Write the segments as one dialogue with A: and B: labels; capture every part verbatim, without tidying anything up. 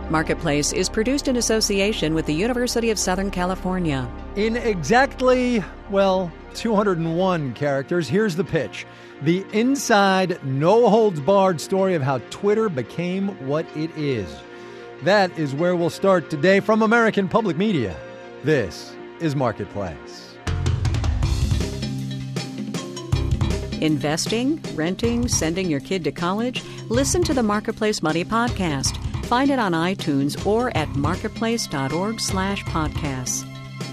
A: Marketplace is produced in association with the University of Southern California.
B: In exactly, well, two hundred one characters, here's the pitch. The inside, no-holds-barred story of how Twitter became what it is. That is where we'll start today from American Public Media. This is Marketplace.
A: Investing, renting, sending your kid to college? Listen to the Marketplace Money Podcast. Find it on iTunes or at marketplace.org slash podcasts.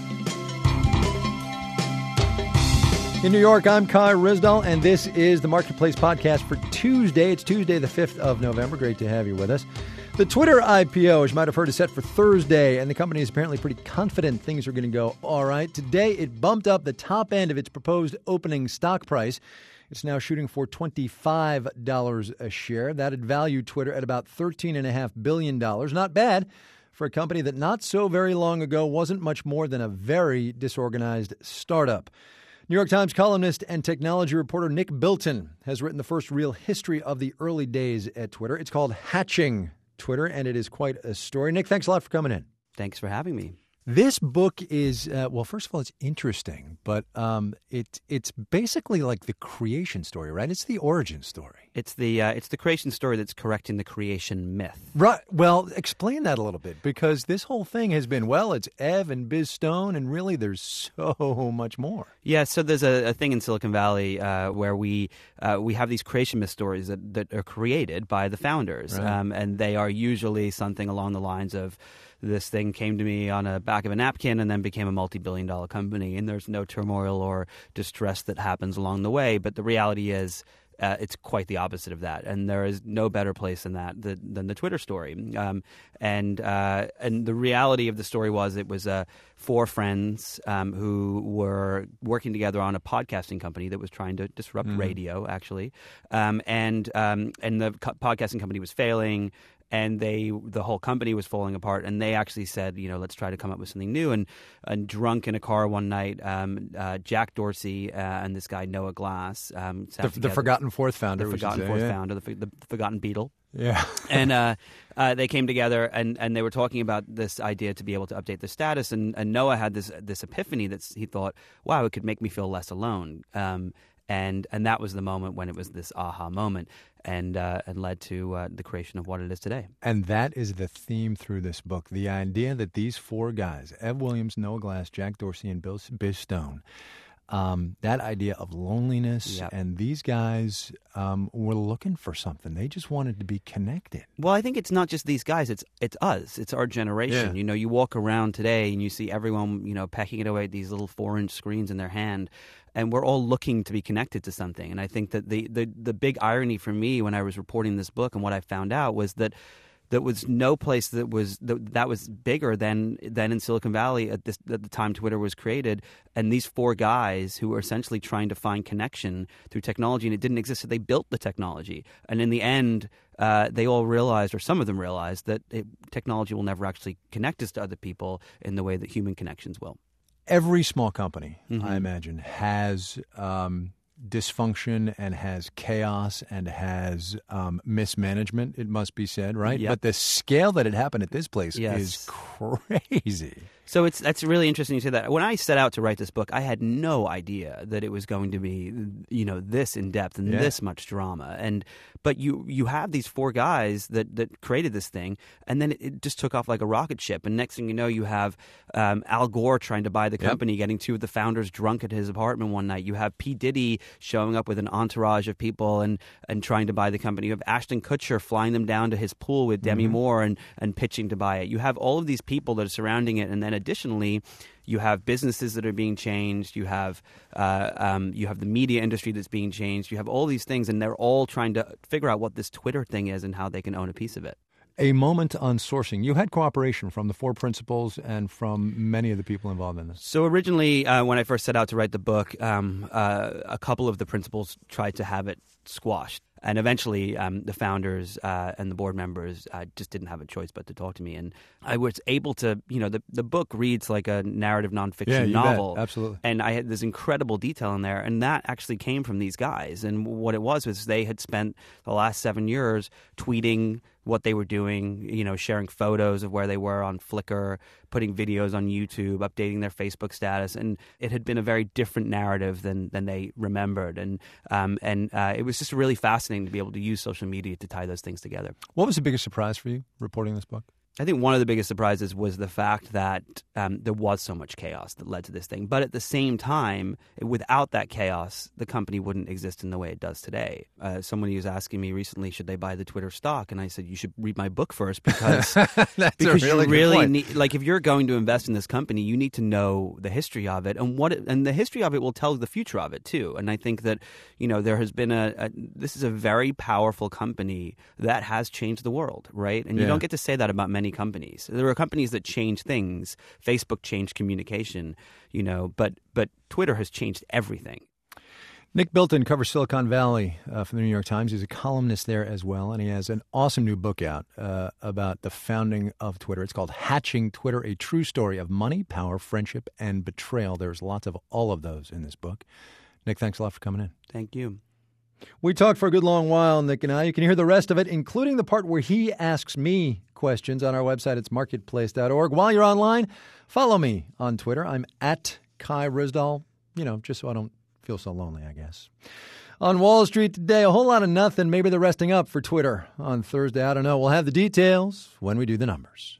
B: In New York, I'm Kai Ryssdal, and this is the Marketplace Podcast for Tuesday. It's Tuesday, the fifth of November. Great to have you with us. The Twitter I P O, as you might have heard, is set for Thursday, and the company is apparently pretty confident things are going to go all right. Today, it bumped up the top end of its proposed opening stock price. It's now shooting for twenty-five dollars a share. That would value Twitter at about thirteen point five billion dollars. Not bad for a company that not so very long ago wasn't much more than a very disorganized startup. New York Times columnist and technology reporter Nick Bilton has written the first real history of the early days at Twitter. It's called Hatching Twitter, and it is quite a story. Nick, thanks a lot for coming in.
C: Thanks for having me.
B: This book is, uh, well, first of all, it's interesting, but um, it, it's basically like the creation story, right? It's the origin story.
C: It's the uh, it's the creation story that's correcting the creation myth.
B: Right. Well, explain that a little bit, because this whole thing has been, well, it's Ev and Biz Stone, and really there's so much more.
C: Yeah, so there's a, a thing in Silicon Valley uh, where we uh, we have these creation myth stories that, that are created by the founders,
B: right.
C: um, and they are usually something along the lines of, this thing came to me on a back of a napkin and then became a multi-billion dollar company, and there's no turmoil or distress that happens along the way. But the reality is uh, it's quite the opposite of that, and there is no better place than that than, than the Twitter story. Um, and uh, and the reality of the story was it was uh, four friends um, who were working together on a podcasting company that was trying to disrupt mm-hmm. radio, actually, um, and um, and the co- podcasting company was failing. And they, the whole company was falling apart, and they actually said, you know, let's try to come up with something new. And, and drunk in a car one night, um, uh, Jack Dorsey uh, and this guy Noah Glass, um, sat
B: the, the Forgotten Fourth founder,
C: the Forgotten Fourth
B: yeah.
C: founder, the, the Forgotten Beatle.
B: Yeah,
C: and uh, uh, they came together and, and they were talking about this idea to be able to update the status. And, and Noah had this this epiphany that he thought, wow, it could make me feel less alone. Um, And and that was the moment when it was this aha moment, and uh, and led to uh, the creation of what it is today.
B: And that is the theme through this book, the idea that these four guys, Ev Williams, Noah Glass, Jack Dorsey, and Bill, Biz Stone, um, that idea of loneliness,
C: yep.
B: and these guys um, were looking for something. They just wanted to be connected.
C: Well, I think it's not just these guys. It's it's us. It's our generation.
B: Yeah.
C: You know, you walk around today and you see everyone, you know, pecking it away at these little four-inch screens in their hand. And we're all looking to be connected to something. And I think that the, the, the big irony for me when I was reporting this book and what I found out was that there was no place that was that, that was bigger than than in Silicon Valley at, this, at the time Twitter was created. And these four guys who were essentially trying to find connection through technology, and it didn't exist, so they built the technology. And in the end, uh, they all realized, or some of them realized, that it, technology will never actually connect us to other people in the way that human connections will.
B: Every small company,
C: mm-hmm.
B: I imagine, has um, dysfunction and has chaos and has um, mismanagement, it must be said, right?
C: Yep.
B: But the scale that it happened at this place
C: yes.
B: is crazy.
C: So it's that's really interesting you say that. When I set out to write this book, I had no idea that it was going to be, you know, this in depth and
B: yeah.
C: this much drama. And but you you have these four guys that, that created this thing, and then it, it just took off like a rocket ship. And next thing you know, you have um, Al Gore trying to buy the company, yep. getting two of the founders drunk at his apartment one night. You have P. Diddy showing up with an entourage of people and, and trying to buy the company. You have Ashton Kutcher flying them down to his pool with Demi mm-hmm. Moore and, and pitching to buy it. You have all of these people that are surrounding it, and then additionally, you have businesses that are being changed. You have uh, um, you have the media industry that's being changed. You have all these things, and they're all trying to figure out what this Twitter thing is and how they can own a piece of it.
B: A moment on sourcing. You had cooperation from the four principals and from many of the people involved in this.
C: So originally, uh, when I first set out to write the book, um, uh, a couple of the principals tried to have it squashed. And eventually, um, the founders uh, and the board members uh, just didn't have a choice but to talk to me. And I was able to, you know, the, the book reads like a narrative nonfiction
B: yeah, you
C: novel.
B: Bet. Absolutely.
C: And I had this incredible detail in there. And that actually came from these guys. And what it was was they had spent the last seven years tweeting what they were doing, you know, sharing photos of where they were on Flickr, putting videos on YouTube, updating their Facebook status, and it had been a very different narrative than than they remembered, and um, and uh, it was just really fascinating to be able to use social media to tie those things together.
B: What was the biggest surprise for you reporting this book?
C: I think one of the biggest surprises was the fact that um, there was so much chaos that led to this thing. But at the same time, without that chaos, the company wouldn't exist in the way it does today. Uh, someone was asking me recently, should they buy the Twitter stock? And I said, you should read my book first because,
B: That's
C: because
B: a really
C: you really
B: good point.
C: need, like if you're going to invest in this company, you need to know the history of it and what it, and the history of it will tell the future of it too. And I think that, you know, there has been a, a this is a very powerful company that has changed the world, right? And you
B: Yeah.
C: don't get to say that about many companies. There are companies that change things. Facebook changed communication, you know, but but Twitter has changed everything.
B: Nick Bilton covers Silicon Valley uh, from the New York Times. He's a columnist there as well, and he has an awesome new book out uh, about the founding of Twitter. It's called Hatching Twitter, a true story of money, power, friendship, and betrayal. There's lots of all of those in this book. Nick, thanks a lot for coming in.
C: Thank you.
B: We talked for a good long while, Nick and I. You can hear the rest of it, including the part where he asks me questions on our website. It's marketplace dot org. While you're online, follow me on Twitter. I'm at Kai Ryssdal, you know, just so I don't feel so lonely, I guess. On Wall Street today, a whole lot of nothing. Maybe they're resting up for Twitter on Thursday. I don't know. We'll have the details when we do the numbers.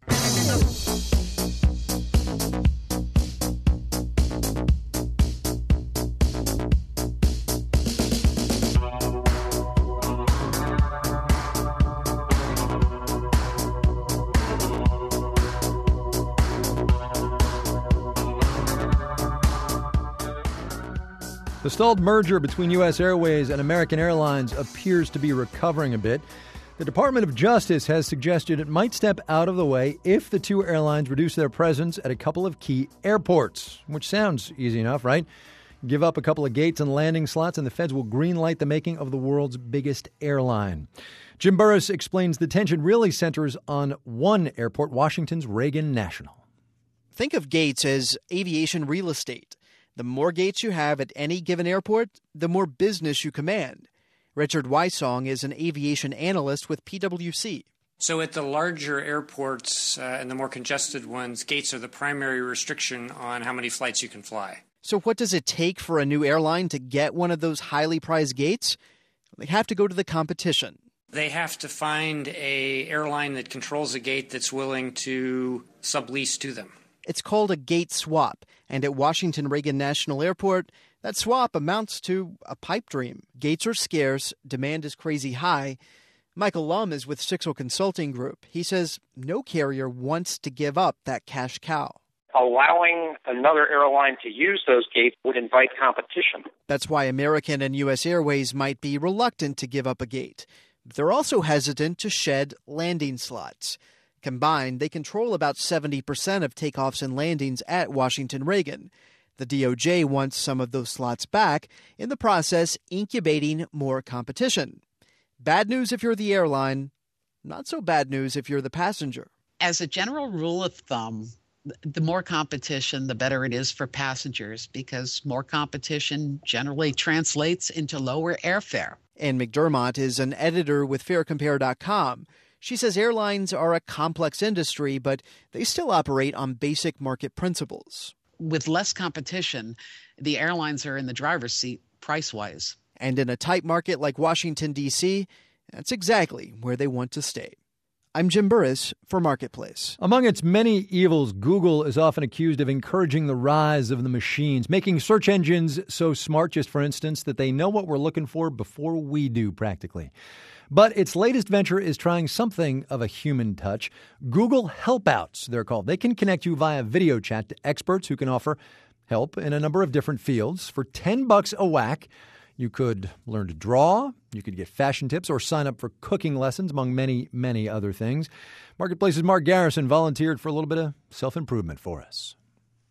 B: The stalled merger between U S Airways and American Airlines appears to be recovering a bit. The Department of Justice has suggested it might step out of the way if the two airlines reduce their presence at a couple of key airports, which sounds easy enough, right? Give up a couple of gates and landing slots, and the feds will greenlight the making of the world's biggest airline. Jim Burris explains the tension really centers on one airport, Washington's Reagan National.
D: Think of gates as aviation real estate. The more gates you have at any given airport, the more business you command. Richard Wysong is an aviation analyst with P W C.
E: So at the larger airports uh, and the more congested ones, gates are the primary restriction on how many flights you can fly.
D: So what does it take for a new airline to get one of those highly prized gates? They have to go to the competition.
E: They have to find a airline that controls a gate that's willing to sublease to them.
D: It's called a gate swap, and at Washington Reagan National Airport, that swap amounts to a pipe dream. Gates are scarce, demand is crazy high. Michael Lum is with Sixel Consulting Group. He says no carrier wants to give up that cash cow.
F: Allowing another airline to use those gates would invite competition.
D: That's why American and U S Airways might be reluctant to give up a gate. They're also hesitant to shed landing slots. Combined, they control about seventy percent of takeoffs and landings at Washington Reagan. The D O J wants some of those slots back, in the process incubating more competition. Bad news if you're the airline, not so bad news if you're the passenger.
G: As a general rule of thumb, the more competition, the better it is for passengers, because more competition generally translates into lower airfare.
D: Ann McDermott is an editor with Fare Compare dot com. She says airlines are a complex industry, but they still operate on basic market principles.
G: With less competition, the airlines are in the driver's seat price-wise.
D: And in a tight market like Washington, D C, that's exactly where they want to stay. I'm Jim Burris for Marketplace.
B: Among its many evils, Google is often accused of encouraging the rise of the machines, making search engines so smart, just for instance, that they know what we're looking for before we do, practically. But its latest venture is trying something of a human touch. Google Helpouts, they're called. They can connect you via video chat to experts who can offer help in a number of different fields. For ten bucks a whack, you could learn to draw, you could get fashion tips, or sign up for cooking lessons, among many, many other things. Marketplace's Mark Garrison volunteered for a little bit of self-improvement for us.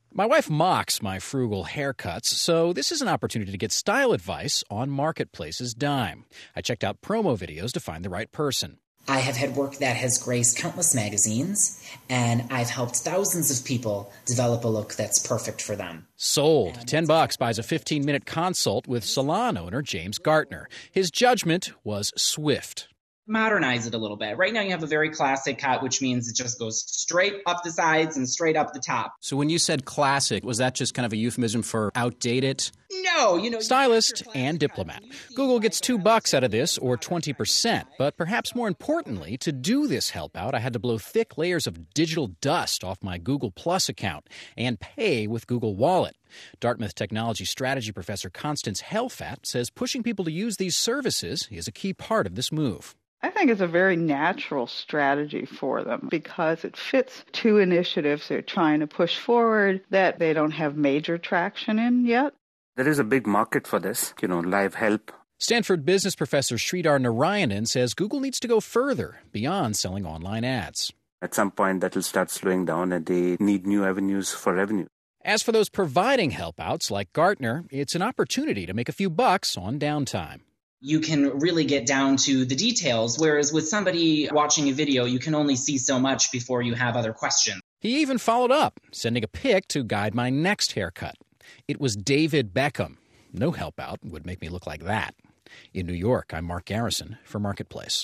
H: My wife mocks my frugal haircuts, so this is an opportunity to get style advice on Marketplace's dime. I checked out promo videos to find the right person.
I: I have had work that has graced countless magazines, and I've helped thousands of people develop a look that's perfect for them.
H: Sold. Ten bucks buys a fifteen-minute consult with salon owner James Gartner. His judgment was swift.
I: Modernize it a little bit. Right now you have a very classic cut, which means it just goes straight up the sides and straight up the top.
H: So when you said classic, was that just kind of a euphemism for outdated?
I: No, you know...
H: Stylist and diplomat. Google gets two bucks out of this, or twenty percent. But perhaps more importantly, to do this help out, I had to blow thick layers of digital dust off my Google Plus account and pay with Google Wallet. Dartmouth Technology Strategy Professor Constance Helfat says pushing people to use these services is a key part of this move.
J: I think it's a very natural strategy for them because it fits two initiatives they're trying to push forward that they don't have major traction in yet.
K: There is a big market for this, you know, live help.
H: Stanford business professor Sridhar Narayanan says Google needs to go further beyond selling online ads.
K: At some point, that will start slowing down and they need new avenues for revenue.
H: As for those providing help-outs like Gartner, it's an opportunity to make a few bucks on downtime.
I: You can really get down to the details, whereas with somebody watching a video, you can only see so much before you have other questions.
H: He even followed up, sending a pic to guide my next haircut. It was David Beckham. No help out would make me look like that. In New York, I'm Mark Garrison for Marketplace.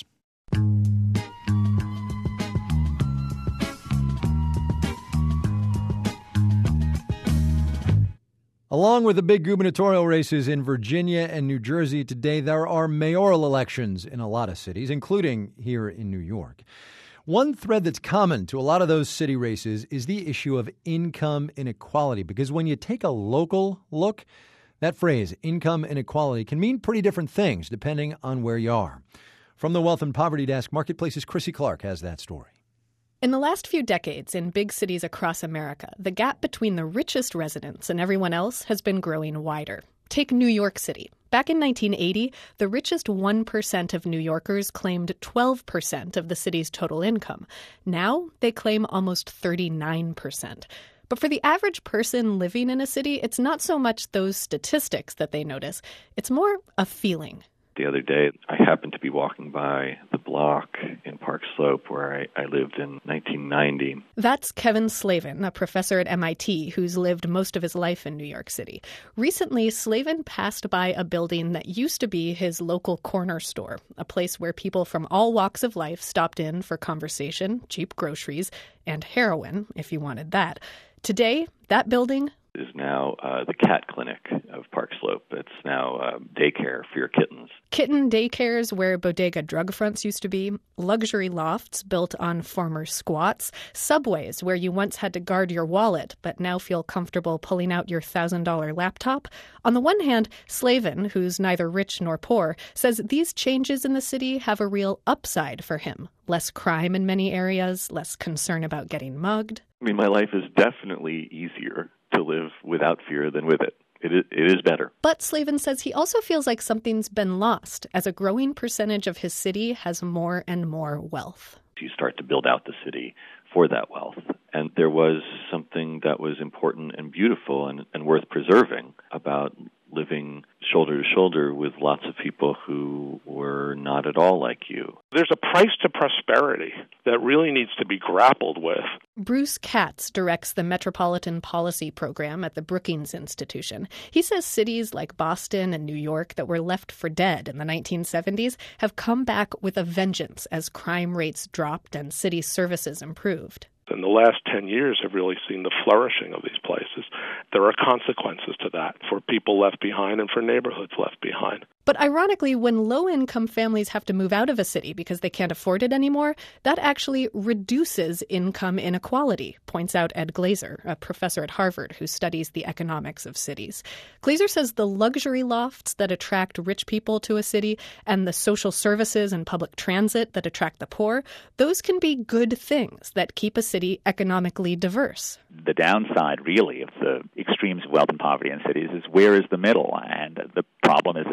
B: Along with the big gubernatorial races in Virginia and New Jersey today, there are mayoral elections in a lot of cities, including here in New York. One thread that's common to a lot of those city races is the issue of income inequality, because when you take a local look, that phrase, income inequality, can mean pretty different things depending on where you are. From the Wealth and Poverty Desk, Marketplace's Chrissy Clark has that story.
L: In the last few decades in big cities across America, the gap between the richest residents and everyone else has been growing wider. Take New York City. Back in nineteen eighty, the richest one percent of New Yorkers claimed twelve percent of the city's total income. Now they claim almost thirty-nine percent. But for the average person living in a city, it's not so much those statistics that they notice. It's more a feeling.
M: The other day, I happened to be walking by the block in Park Slope where I, I lived in nineteen ninety.
L: That's Kevin Slavin, a professor at M I T who's lived most of his life in New York City. Recently, Slavin passed by a building that used to be his local corner store, a place where people from all walks of life stopped in for conversation, cheap groceries, and heroin, if you wanted that. Today, that building
M: is now uh, the cat clinic of Park Slope. It's now uh, daycare for your kittens.
L: Kitten daycares where bodega drug fronts used to be, luxury lofts built on former squats, subways where you once had to guard your wallet but now feel comfortable pulling out your one thousand dollars laptop. On the one hand, Slavin, who's neither rich nor poor, says these changes in the city have a real upside for him. Less crime in many areas, less concern about getting mugged.
M: I mean, my life is definitely easier to live without fear than with it. It is, it is better.
L: But Slavin says he also feels like something's been lost as a growing percentage of his city has more and more wealth.
M: You start to build out the city for that wealth. And there was something that was important and beautiful and, and worth preserving about living shoulder to shoulder with lots of people who were not at all like you.
N: There's a price to prosperity that really needs to be grappled with.
L: Bruce Katz directs the Metropolitan Policy Program at the Brookings Institution. He says cities like Boston and New York that were left for dead in the nineteen seventies have come back with a vengeance as crime rates dropped and city services improved.
N: In the last ten years have really seen the flourishing of these places. There are consequences to that for people left behind and for neighborhoods left behind.
L: But ironically, when low-income families have to move out of a city because they can't afford it anymore, that actually reduces income inequality, points out Ed Glazer, a professor at Harvard who studies the economics of cities. Glazer says the luxury lofts that attract rich people to a city and the social services and public transit that attract the poor, those can be good things that keep a city economically diverse.
O: The downside, really, of the extremes of wealth and poverty in cities is where is the middle? And the problem is that cities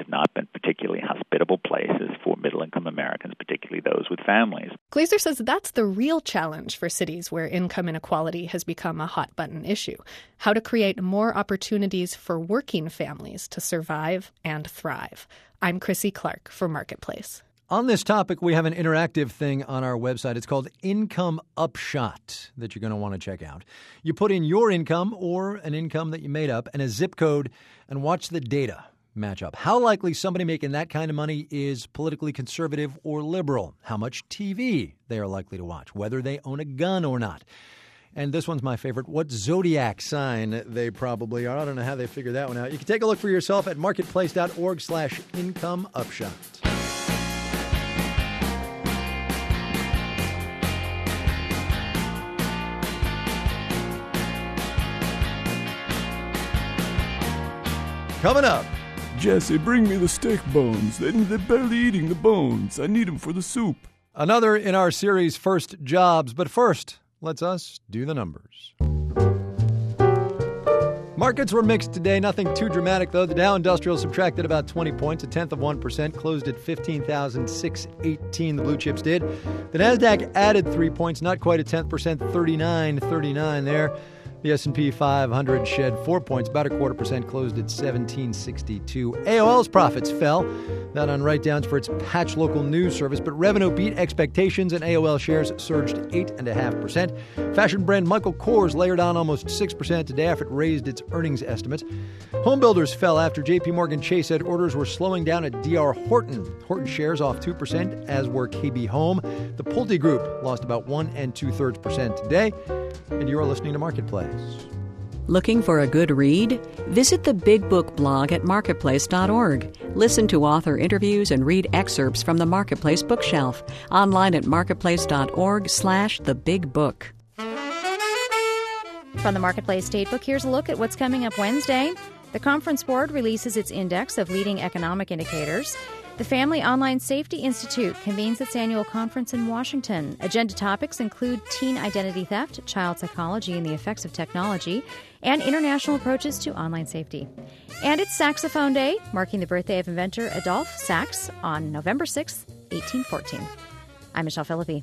O: not been particularly hospitable places for middle-income Americans, particularly those with families.
L: Glazer says that's the real challenge for cities where income inequality has become a hot-button issue: how to create more opportunities for working families to survive and thrive. I'm Chrissy Clark for Marketplace.
B: On this topic, we have an interactive thing on our website. It's called Income Upshot that you're going to want to check out. You put in your income or an income that you made up and a zip code and watch the data match up. How likely somebody making that kind of money is politically conservative or liberal? How much T V they are likely to watch? Whether they own a gun or not? And this one's my favorite. What zodiac sign they probably are. I don't know how they figure that one out. You can take a look for yourself at marketplace.org slash income upshot. Coming up.
P: Jesse, bring me the steak bones. They, they're barely eating the bones. I need them for the soup.
B: Another in our series, First Jobs. But first, let's us do the numbers. Markets were mixed today. Nothing too dramatic, though. The Dow Industrial subtracted about twenty points, a tenth of one percent, closed at fifteen thousand six hundred eighteen. The blue chips did. The NASDAQ added three points, not quite a tenth percent, thirty-nine thirty-nine there. The S and P five hundred shed four points, about a quarter percent, closed at seventeen sixty-two. A O L's profits fell, that on write-downs for its patch local news service, but revenue beat expectations and A O L shares surged eight point five percent. Fashion brand Michael Kors layered on almost six percent today after it raised its earnings estimates. Home builders fell after J P Morgan Chase said orders were slowing down at D R Horton. Horton shares off two percent, as were K B Home. The Pulte Group lost about one and two-thirds percent today. And you're listening to Marketplace.
A: Looking for a good read? Visit the Big Book blog at marketplace dot org. Listen to author interviews and read excerpts from the Marketplace bookshelf. Online at marketplace.org slash the big book.
Q: From the Marketplace Datebook, here's a look at what's coming up Wednesday. The Conference Board releases its index of leading economic indicators. The Family Online Safety Institute convenes its annual conference in Washington. Agenda topics include teen identity theft, child psychology and the effects of technology, and international approaches to online safety. And it's Saxophone Day, marking the birthday of inventor Adolphe Sax on November sixth, eighteen fourteen. I'm Michelle Philippi.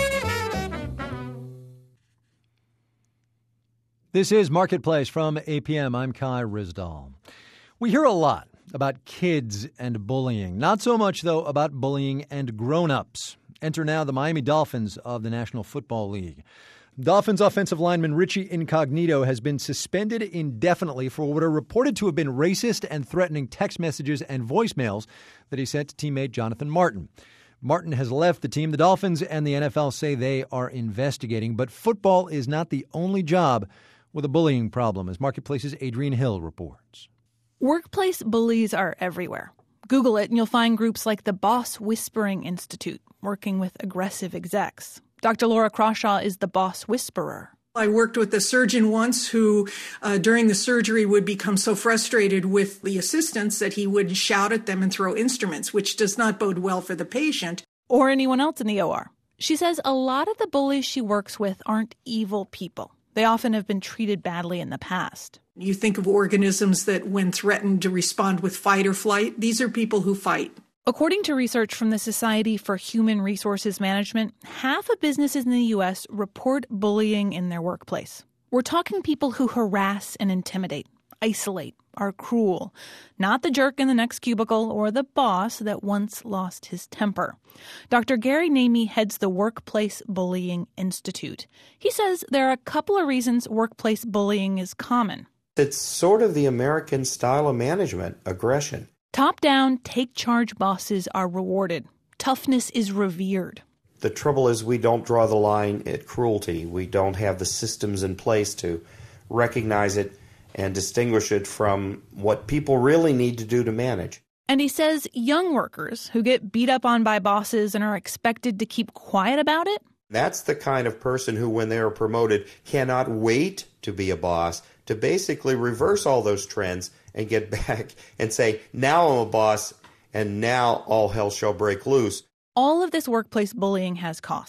B: This is Marketplace from A P M. I'm Kai Ryssdal. We hear a lot about kids and bullying. Not so much, though, about bullying and grown-ups. Enter now the Miami Dolphins of the National Football League. Dolphins offensive lineman Richie Incognito has been suspended indefinitely for what are reported to have been racist and threatening text messages and voicemails that he sent to teammate Jonathan Martin. Martin has left the team. The Dolphins and the N F L say they are investigating, but football is not the only job with a bullying problem, as Marketplace's Adrienne Hill reports.
R: Workplace bullies are everywhere. Google it and you'll find groups like the Boss Whispering Institute, working with aggressive execs. Doctor Laura Crawshaw is the boss whisperer.
S: I worked with a surgeon once who, uh, during the surgery, would become so frustrated with the assistants that he would shout at them and throw instruments, which does not bode well for the patient.
R: Or anyone else in the O R. She says a lot of the bullies she works with aren't evil people. They often have been treated badly in the past.
S: You think of organisms that, when threatened, to respond with fight or flight. These are people who fight.
R: According to research from the Society for Human Resources Management, half of businesses in the U S report bullying in their workplace. We're talking people who harass and intimidate, isolate, are cruel, not the jerk in the next cubicle or the boss that once lost his temper. Doctor Gary Namey heads the Workplace Bullying Institute. He says there are a couple of reasons workplace bullying is common.
T: It's sort of the American style of management, aggression.
R: Top-down, take-charge bosses are rewarded. Toughness is revered.
T: The trouble is we don't draw the line at cruelty. We don't have the systems in place to recognize it and distinguish it from what people really need to do to manage.
R: And he says young workers who get beat up on by bosses and are expected to keep quiet about it,
T: that's the kind of person who, when they are promoted, cannot wait to be a boss, to basically reverse all those trends and get back and say, now I'm a boss, and now all hell shall break loose.
R: All of this workplace bullying has costs.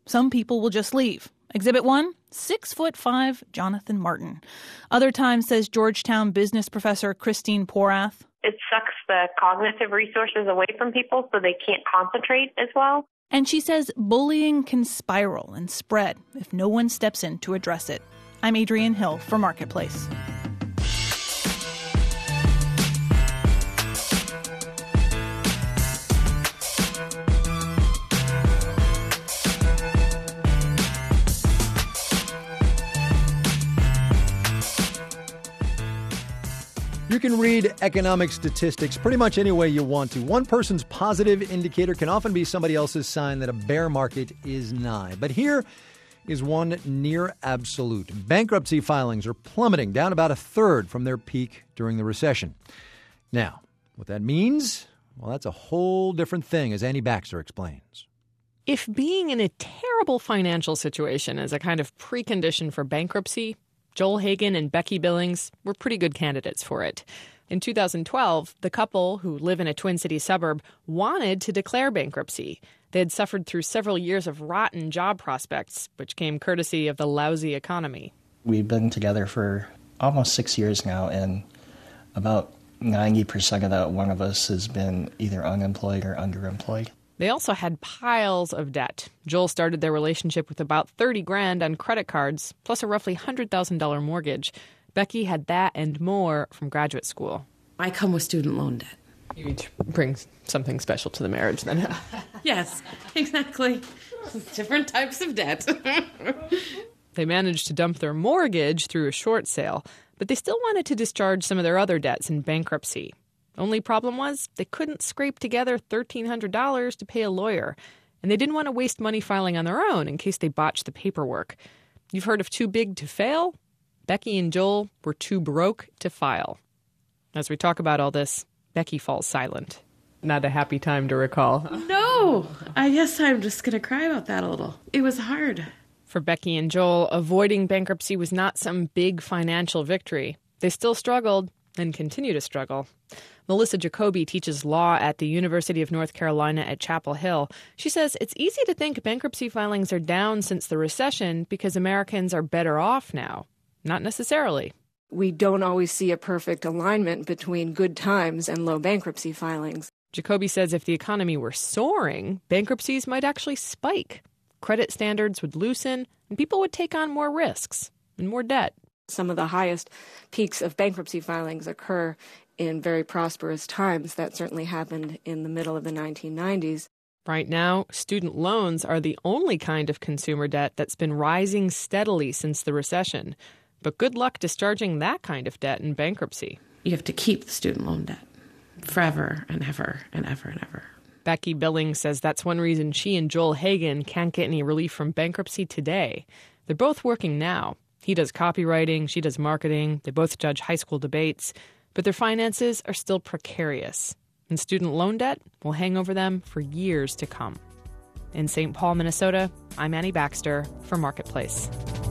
R: Some people will just leave. Exhibit one, six foot five Jonathan Martin. Other times, says Georgetown business professor Christine Porath,
U: it sucks the cognitive resources away from people so they can't concentrate as well.
R: And she says bullying can spiral and spread if no one steps in to address it. I'm Adrienne Hill for Marketplace.
B: You can read economic statistics pretty much any way you want to. One person's positive indicator can often be somebody else's sign that a bear market is nigh. But here is one near absolute. Bankruptcy filings are plummeting, down about a third from their peak during the recession. Now, what that means? Well, that's a whole different thing, as Annie Baxter explains.
V: If being in a terrible financial situation is a kind of precondition for bankruptcy, Joel Hagan and Becky Billings were pretty good candidates for it. In two thousand twelve, the couple, who live in a Twin Cities suburb, wanted to declare bankruptcy. They had suffered through several years of rotten job prospects, which came courtesy of the lousy economy.
W: We've been together for almost six years now, and about ninety percent of that one of us has been either unemployed or underemployed.
V: They also had piles of debt. Joel started their relationship with about thirty grand on credit cards, plus a roughly one hundred thousand dollars mortgage. Becky had that and more from graduate school.
X: I come with student loan debt.
V: You each bring something special to the marriage, then.
X: Yes, exactly. Different types of debt.
V: They managed to dump their mortgage through a short sale, but they still wanted to discharge some of their other debts in bankruptcy. Only problem was they couldn't scrape together thirteen hundred dollars to pay a lawyer, and they didn't want to waste money filing on their own in case they botched the paperwork. You've heard of too big to fail? Becky and Joel were too broke to file. As we talk about all this, Becky falls silent. Not a happy time to recall.
X: No, I guess I'm just going to cry about that a little. It was hard.
V: For Becky and Joel, avoiding bankruptcy was not some big financial victory. They still struggled and continue to struggle. Melissa Jacoby teaches law at the University of North Carolina at Chapel Hill. She says it's easy to think bankruptcy filings are down since the recession because Americans are better off now. Not necessarily.
Y: We don't always see a perfect alignment between good times and low bankruptcy filings.
V: Jacoby says if the economy were soaring, bankruptcies might actually spike. Credit standards would loosen, and people would take on more risks and more debt.
Y: Some of the highest peaks of bankruptcy filings occur in very prosperous times. That certainly happened in the middle of the nineteen nineties.
V: Right now, student loans are the only kind of consumer debt that's been rising steadily since the recession. But good luck discharging that kind of debt in bankruptcy.
X: You have to keep the student loan debt forever and ever and ever and ever.
V: Becky Billings says that's one reason she and Joel Hagan can't get any relief from bankruptcy today. They're both working now. He does copywriting, she does marketing. They both judge high school debates. But their finances are still precarious. And student loan debt will hang over them for years to come. In Saint Paul, Minnesota, I'm Annie Baxter for Marketplace.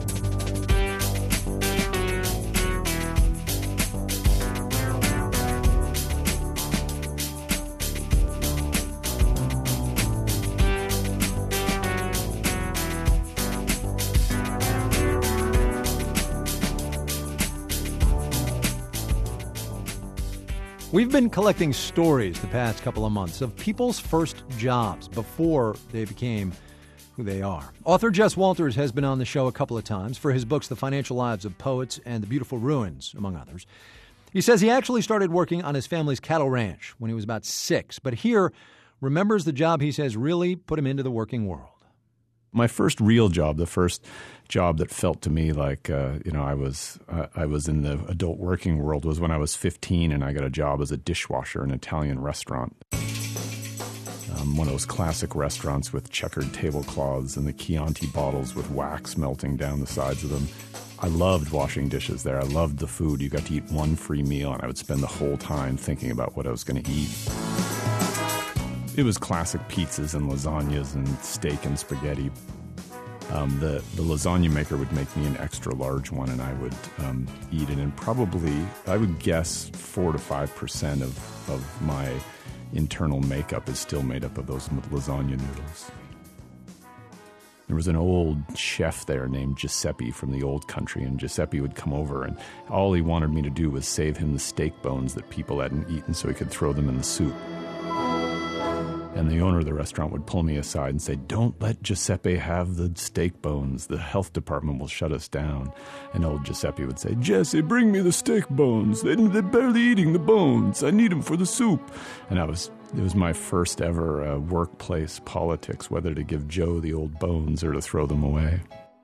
B: We've been collecting stories the past couple of months of people's first jobs before they became who they are. Author Jess Walters has been on the show a couple of times for his books The Financial Lives of Poets and The Beautiful Ruins, among others. He says he actually started working on his family's cattle ranch when he was about six, but here remembers the job he says really put him into the working world.
Z: My first real job, the first job that felt to me like uh, you know I was uh, I was in the adult working world, was when I was fifteen and I got a job as a dishwasher in an Italian restaurant. Um, one of those classic restaurants with checkered tablecloths and the Chianti bottles with wax melting down the sides of them. I loved washing dishes there. I loved the food. You got to eat one free meal, and I would spend the whole time thinking about what I was going to eat. It was classic pizzas and lasagnas and steak and spaghetti. Um, the, the lasagna maker would make me an extra large one, and I would um, eat it. And probably, I would guess, four to five percent of, of my internal makeup is still made up of those lasagna noodles. There was an old chef there named Giuseppe from the old country, and Giuseppe would come over, and all he wanted me to do was save him the steak bones that people hadn't eaten so he could throw them in the soup. And the owner of the restaurant would pull me aside and say, "Don't let Giuseppe have the steak bones. The health department will shut us down." And old Giuseppe would say,
P: "Jesse, bring me the steak bones. They, they're barely eating the bones. I need them for the soup."
Z: And I was it was my first ever uh, workplace politics, whether to give Joe the old bones or to throw them away.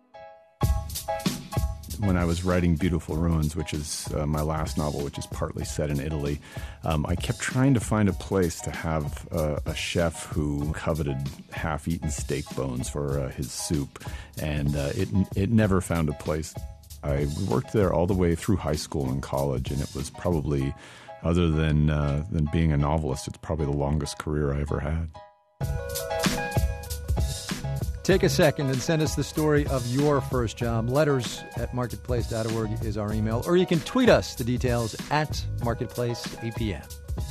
Z: When I was writing Beautiful Ruins, which is uh, my last novel, which is partly set in Italy, um, I kept trying to find a place to have uh, a chef who coveted half-eaten steak bones for uh, his soup, and uh, it it never found a place. I worked there all the way through high school and college, and it was probably, other than uh, than being a novelist, it's probably the longest career I ever had.
B: Take a second and send us the story of your first job. Letters at marketplace dot org is our email. Or you can tweet us the details at Marketplace A P M.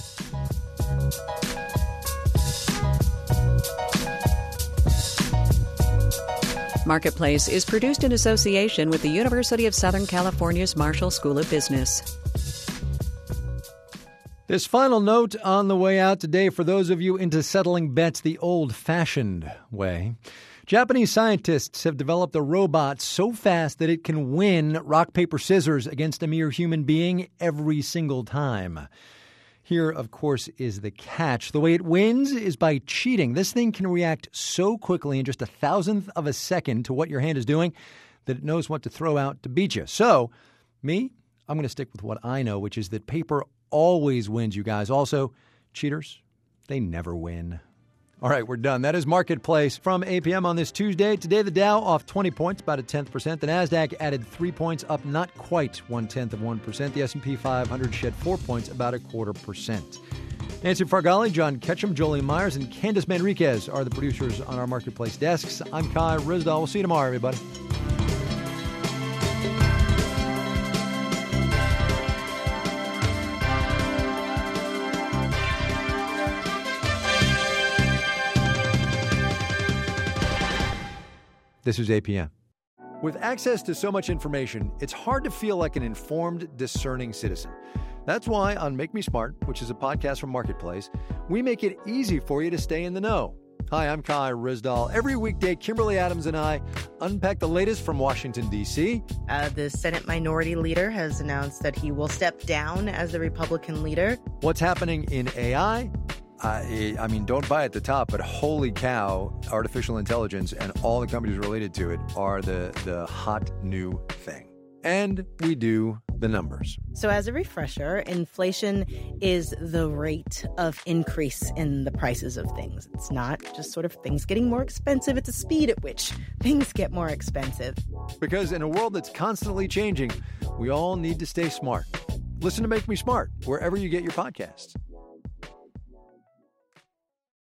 A: Marketplace is produced in association with the University of Southern California's Marshall School of Business.
B: This final note on the way out today for those of you into settling bets the old-fashioned way. Japanese scientists have developed a robot so fast that it can win rock, paper, scissors against a mere human being every single time. Here, of course, is the catch. The way it wins is by cheating. This thing can react so quickly in just a thousandth of a second to what your hand is doing that it knows what to throw out to beat you. So, me, I'm going to stick with what I know, which is that paper always wins, you guys. Also, cheaters, they never win. All right, we're done. That is Marketplace from A P M on this Tuesday. Today, the Dow off twenty points, about a tenth percent. The NASDAQ added three points, up not quite one-tenth of one percent. The S and P five hundred shed four points, about a quarter percent. Nancy Fargali, John Ketchum, Jolie Myers, and Candace Manriquez are the producers on our Marketplace desks. I'm Kai Risdall. We'll see you tomorrow, everybody. This is A P M. With access to so much information, it's hard to feel like an informed, discerning citizen. That's why on Make Me Smart, which is a podcast from Marketplace, we make it easy for you to stay in the know. Hi, I'm Kai Risdall. Every weekday, Kimberly Adams and I unpack the latest from Washington, D C
C: Uh, the Senate Minority Leader has announced that he will step down as the Republican leader.
B: What's happening in A I? I, I mean, don't buy at the top, but holy cow, artificial intelligence and all the companies related to it are the, the hot new thing. And we do the numbers.
C: So as a refresher, inflation is the rate of increase in the prices of things. It's not just sort of things getting more expensive. It's the speed at which things get more expensive.
B: Because in a world that's constantly changing, we all need to stay smart. Listen to Make Me Smart wherever you get your podcasts.